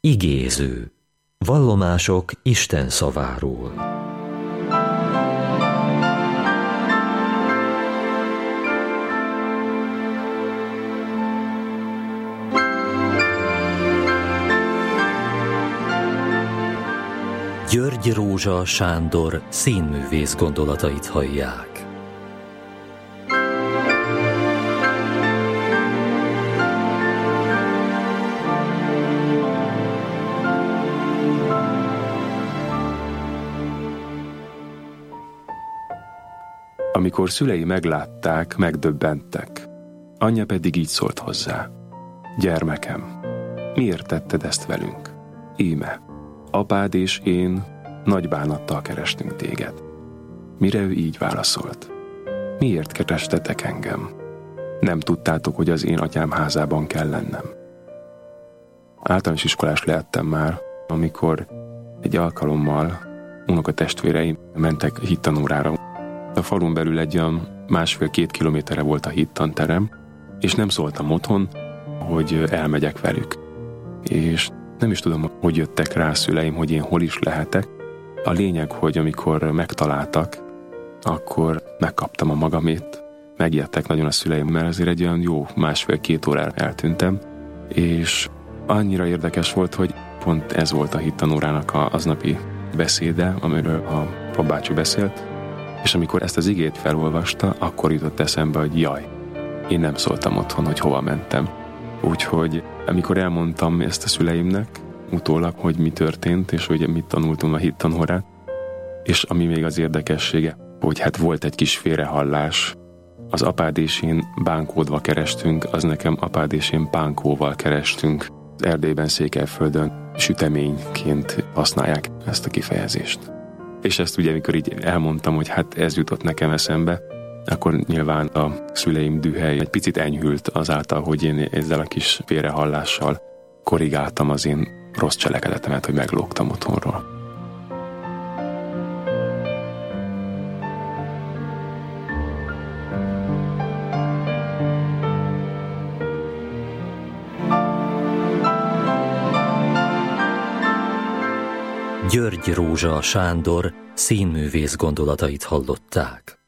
Igéző. Vallomások Isten szaváról. György Rózsa Sándor színművész gondolatait hallják. Amikor szülei meglátták, megdöbbentek. Anyja pedig így szólt hozzá: gyermekem, miért tetted ezt velünk? Íme, apád és én nagy bánattal kerestünk téged. Mire ő így válaszolt: miért kerestetek engem? Nem tudtátok, hogy az én atyám házában kell lennem. Általános iskolás lehettem már, amikor egy alkalommal unokatestvéreim mentek hittanórára. A falun belül egy olyan 1,5-2 kilométerre volt a hittanterem, és nem szóltam otthon, hogy elmegyek velük. És nem is tudom, hogy jöttek rá a szüleim, hogy én hol is lehetek. A lényeg, hogy amikor megtaláltak, akkor megkaptam a magamét. Megijedtek nagyon a szüleim, mert azért egy olyan jó 1,5-2 órára eltűntem, és annyira érdekes volt, hogy pont ez volt a hittanórának az aznapi beszéde, amiről a papbácsi beszélt, és amikor ezt az igét felolvasta, akkor jutott eszembe, hogy jaj, én nem szóltam otthon, hogy hova mentem. Úgyhogy amikor elmondtam ezt a szüleimnek, utólag, hogy mi történt, és hogy mit tanultunk a hittanórán, és ami még az érdekessége, hogy hát volt egy kis félrehallás, az apád és én bánkódva kerestünk, az nekem apád és én pánkóval kerestünk. Az Erdélyben, Székelyföldön süteményként használják ezt a kifejezést. És ezt ugye, amikor így elmondtam, hogy hát ez jutott nekem eszembe, akkor nyilván a szüleim dühe egy picit enyhült azáltal, hogy én ezzel a kis félrehallással korrigáltam az én rossz cselekedetemet, hogy meglógtam otthonról. György Rózsa Sándor színművész gondolatait hallották.